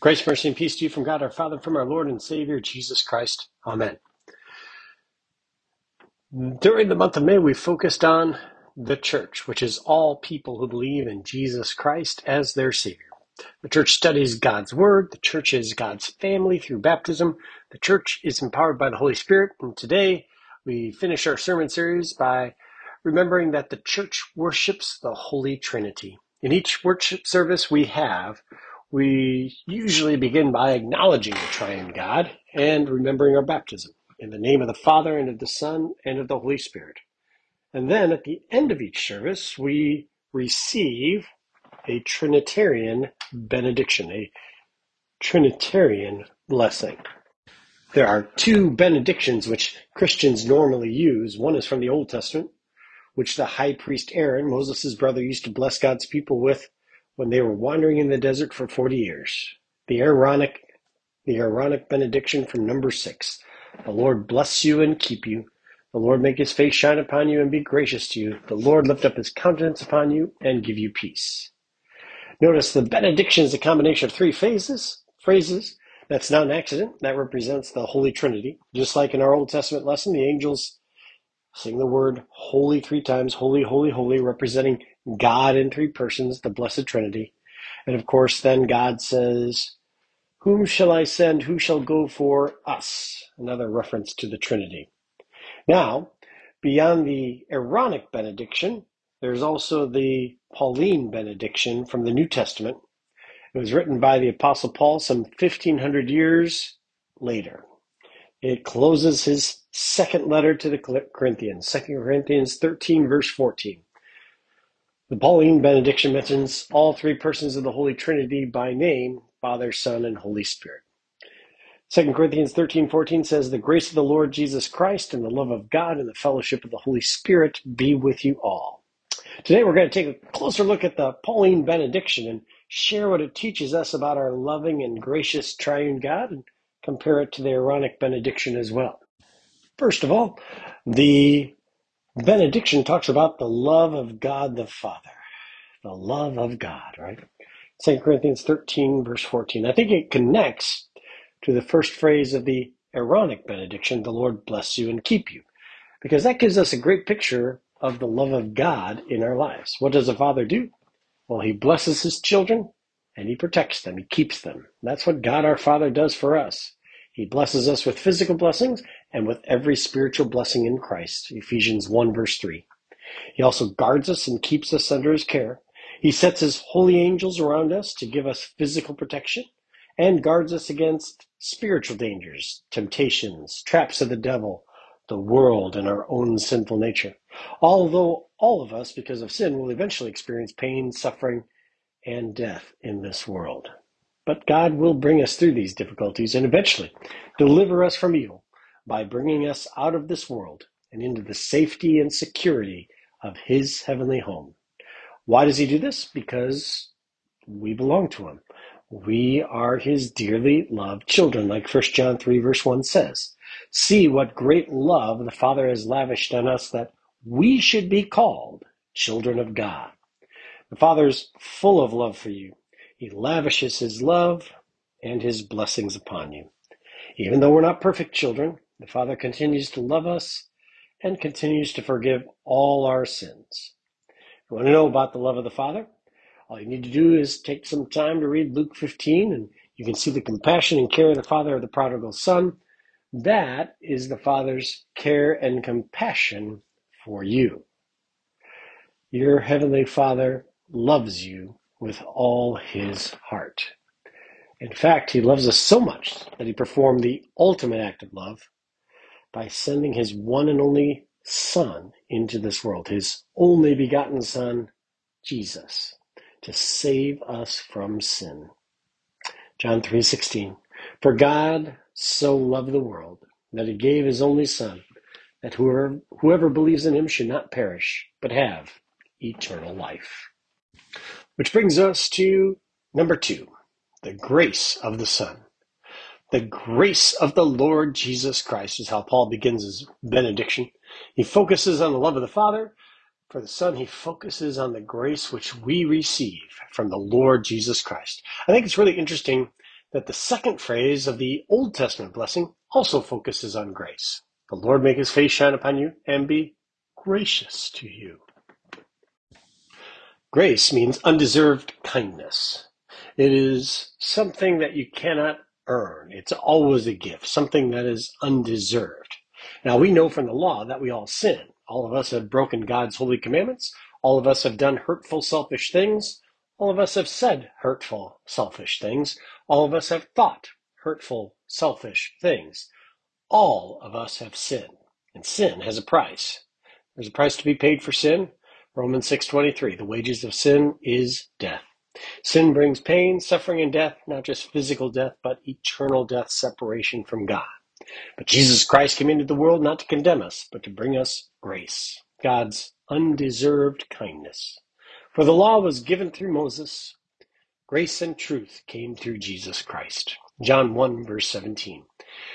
Grace, mercy, and peace to you from God our Father, from our Lord and Savior, Jesus Christ. Amen. During the month of May, we focused on the church, which is all people who believe in Jesus Christ as their Savior. The church studies God's Word. The church is God's family through baptism. The church is empowered by the Holy Spirit. And today, we finish our sermon series by remembering that the church worships the Holy Trinity. In each worship service we usually begin by acknowledging the triune God and remembering our baptism in the name of the Father and of the Son and of the Holy Spirit. And then at the end of each service, we receive a Trinitarian benediction, a Trinitarian blessing. There are two benedictions which Christians normally use. One is from the Old Testament, which the high priest Aaron, Moses' brother, used to bless God's people with when they were wandering in the desert for 40 years. The Aaronic benediction from Numbers 6. The Lord bless you and keep you. The Lord make his face shine upon you and be gracious to you. The Lord lift up his countenance upon you and give you peace. Notice the benediction is a combination of three phrases. That's not an accident. That represents the Holy Trinity. Just like in our Old Testament lesson, the angels sing the word holy 3 times, holy, holy, holy, representing God in 3 persons, the Blessed Trinity. And of course, then God says, whom shall I send? Who shall go for us? Another reference to the Trinity. Now, beyond the Aaronic benediction, there's also the Pauline benediction from the New Testament. It was written by the Apostle Paul some 1,500 years later. It closes his second letter to the Corinthians, 2 Corinthians 13, verse 14. The Pauline benediction mentions all 3 persons of the Holy Trinity by name, Father, Son, and Holy Spirit. 2 Corinthians 13:14 says, the grace of the Lord Jesus Christ and the love of God and the fellowship of the Holy Spirit be with you all. Today we're going to take a closer look at the Pauline benediction and share what it teaches us about our loving and gracious triune God and compare it to the Aaronic benediction as well. First of all, the benediction talks about the love of God the Father. The love of God, right? 2 Corinthians 13, verse 14. I think it connects to the first phrase of the Aaronic benediction, the Lord bless you and keep you, because that gives us a great picture of the love of God in our lives. What does a father do? Well, he blesses his children and he protects them, he keeps them. That's what God our Father does for us. He blesses us with physical blessings and with every spiritual blessing in Christ, Ephesians 1, verse 3. He also guards us and keeps us under his care. He sets his holy angels around us to give us physical protection and guards us against spiritual dangers, temptations, traps of the devil, the world, and our own sinful nature. Although all of us, because of sin, will eventually experience pain, suffering, and death in this world. But God will bring us through these difficulties and eventually deliver us from evil by bringing us out of this world and into the safety and security of his heavenly home. Why does he do this? Because we belong to him. We are his dearly loved children, like 1 John 3, verse 1 says. See what great love the Father has lavished on us that we should be called children of God. The Father is full of love for you. He lavishes his love and his blessings upon you. Even though we're not perfect children, the Father continues to love us and continues to forgive all our sins. If you want to know about the love of the Father, all you need to do is take some time to read Luke 15, and you can see the compassion and care of the Father of the prodigal son. That is the Father's care and compassion for you. Your heavenly Father loves you with all his heart. In fact, he loves us so much that he performed the ultimate act of love by sending his one and only Son into this world, his only begotten Son, Jesus, to save us from sin. John 3:16. For God so loved the world that he gave his only Son, that whoever believes in him should not perish, but have eternal life. Which brings us to number 2, the grace of the Son. The grace of the Lord Jesus Christ is how Paul begins his benediction. He focuses on the love of the Father. For the Son, he focuses on the grace which we receive from the Lord Jesus Christ. I think it's really interesting that the second phrase of the Old Testament blessing also focuses on grace. The Lord make his face shine upon you and be gracious to you. Grace means undeserved kindness. It is something that you cannot earn. It's always a gift, something that is undeserved. Now, we know from the law that we all sin. All of us have broken God's holy commandments. All of us have done hurtful, selfish things. All of us have said hurtful, selfish things. All of us have thought hurtful, selfish things. All of us have sinned, and sin has a price. There's a price to be paid for sin. Romans 6:23, the wages of sin is death. Sin brings pain, suffering, and death, not just physical death, but eternal death, separation from God. But Jesus Christ came into the world not to condemn us, but to bring us grace, God's undeserved kindness. For the law was given through Moses. Grace and truth came through Jesus Christ. John 1, verse 17.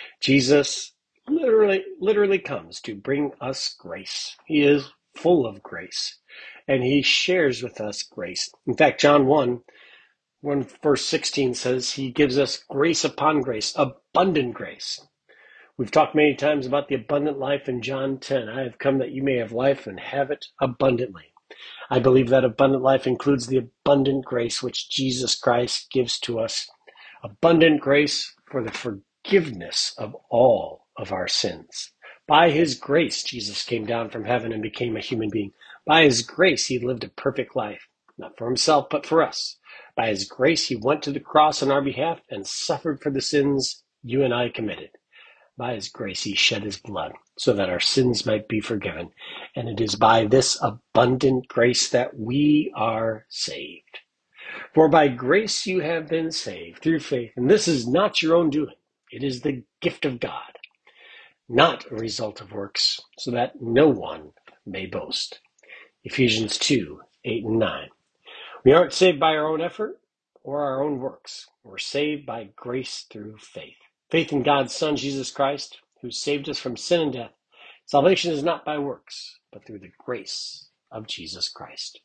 Jesus literally comes to bring us grace. He is full of grace, and he shares with us grace. In fact, John 1 verse 16 says he gives us grace upon grace, abundant grace. We've talked many times about the abundant life in John 10. I have come that you may have life and have it abundantly. I believe that abundant life includes the abundant grace which Jesus Christ gives to us. Abundant grace for the forgiveness of all of our sins. By his grace, Jesus came down from heaven and became a human being. By his grace, he lived a perfect life, not for himself, but for us. By his grace, he went to the cross on our behalf and suffered for the sins you and I committed. By his grace, he shed his blood so that our sins might be forgiven. And it is by this abundant grace that we are saved. For by grace you have been saved through faith, and this is not your own doing. It is the gift of God, not a result of works, so that no one may boast. Ephesians 2, 8 and 9. We aren't saved by our own effort or our own works. We're saved by grace through faith. Faith in God's Son, Jesus Christ, who saved us from sin and death. Salvation is not by works, but through the grace of Jesus Christ.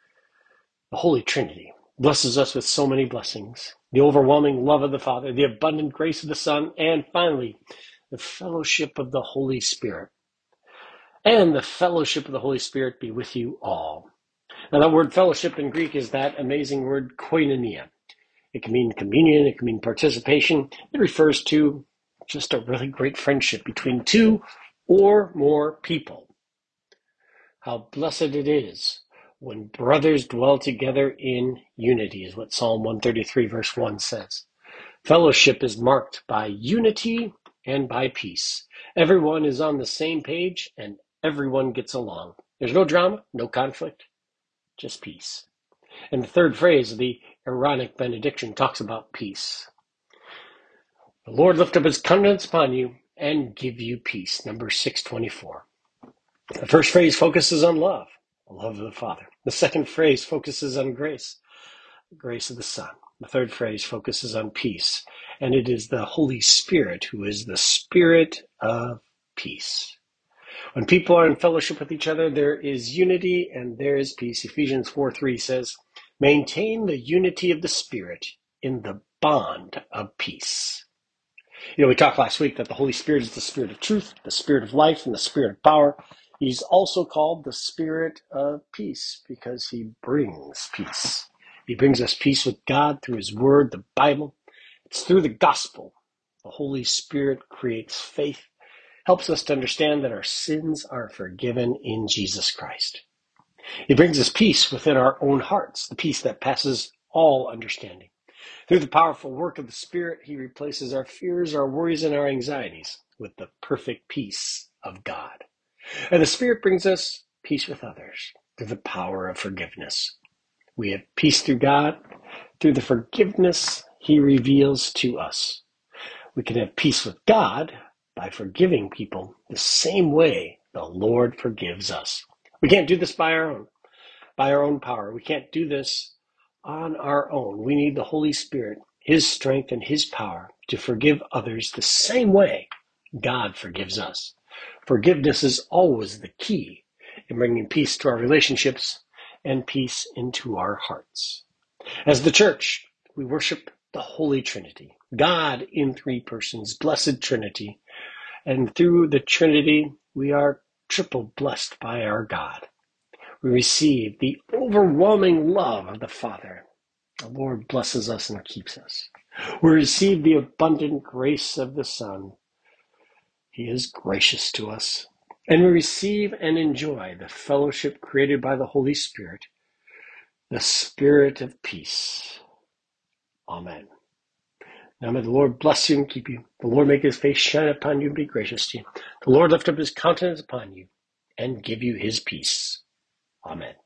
The Holy Trinity blesses us with so many blessings. The overwhelming love of the Father, the abundant grace of the Son, and finally, the fellowship of the Holy Spirit. And the fellowship of the Holy Spirit be with you all. Now, that word fellowship in Greek is that amazing word koinonia. It can mean communion, it can mean participation. It refers to just a really great friendship between two or more people. How blessed it is when brothers dwell together in unity, is what Psalm 133 verse 1 says. Fellowship is marked by unity and by peace. Everyone is on the same page and everyone gets along. There's no drama, no conflict, just peace. And the third phrase of the Aaronic benediction talks about peace. The Lord lift up his countenance upon you and give you peace. Numbers 6:24. The first phrase focuses on love, the love of the Father. The second phrase focuses on grace, the grace of the Son. The third phrase focuses on peace, and it is the Holy Spirit who is the Spirit of peace. When people are in fellowship with each other, there is unity and there is peace. Ephesians 4:3 says, maintain the unity of the Spirit in the bond of peace. We talked last week that the Holy Spirit is the Spirit of truth, the Spirit of life, and the Spirit of power. He's also called the Spirit of peace because he brings peace. He brings us peace with God through his word, the Bible. It's through the gospel. The Holy Spirit creates faith, helps us to understand that our sins are forgiven in Jesus Christ. He brings us peace within our own hearts, the peace that passes all understanding. Through the powerful work of the Spirit, he replaces our fears, our worries, and our anxieties with the perfect peace of God. And the Spirit brings us peace with others through the power of forgiveness. We have peace through God, through the forgiveness he reveals to us. We can have peace with God by forgiving people the same way the Lord forgives us. We can't do this by our own power. We can't do this on our own. We need the Holy Spirit, his strength and his power to forgive others the same way God forgives us. Forgiveness is always the key in bringing peace to our relationships and peace into our hearts. As the church, we worship the Holy Trinity, God in three persons, blessed Trinity. And through the Trinity, we are triple blessed by our God. We receive the overwhelming love of the Father. The Lord blesses us and keeps us. We receive the abundant grace of the Son. He is gracious to us. And we receive and enjoy the fellowship created by the Holy Spirit, the Spirit of peace. Amen. Now may the Lord bless you and keep you. The Lord make his face shine upon you and be gracious to you. The Lord lift up his countenance upon you and give you his peace. Amen.